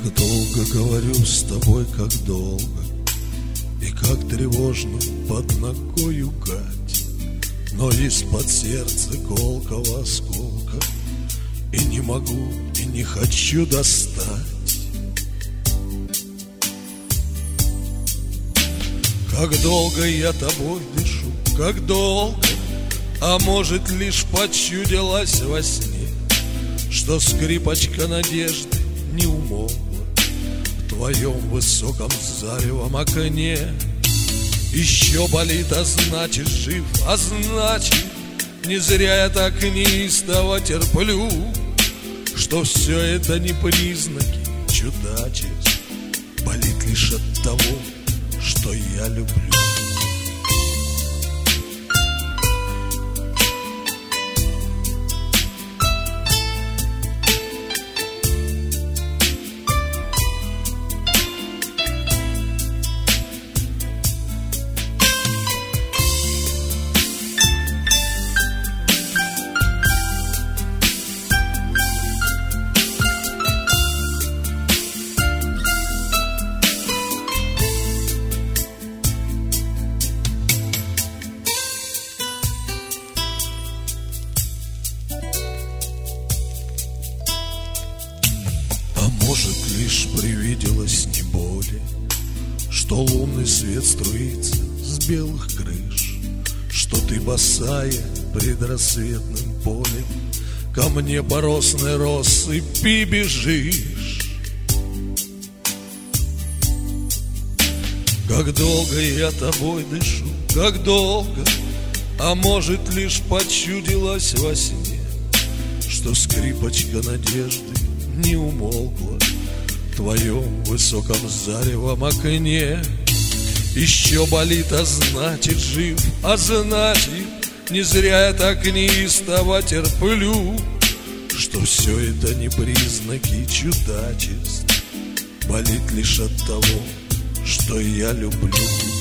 Как долго говорю с тобой, как долго, и как тревожно под ногою гать, но из-под сердца колкого осколка и не могу, и не хочу достать. Как долго я тобой дышу, как долго, а может лишь почудилась во сне, что скрипочка надежды не умолкла в твоем высоком заревом окне. Еще болит, а значит жив, а значит не зря я так неистово терплю, что все это не признаки чудачеств, болит лишь от того, что я люблю. Может, лишь привиделось не боли, что лунный свет струится с белых крыш, что ты босая предрассветным полем ко мне по росной россыпи бежишь. Как долго я тобой дышу, как долго, а может, лишь почудилось во сне, что скрипочка надежды не умолкла в твоем высоком заревом окне. Еще болит, а значит жив, а значит не зря я так неистово терплю, что все это не признаки чудачеств, болит лишь от того, что я люблю.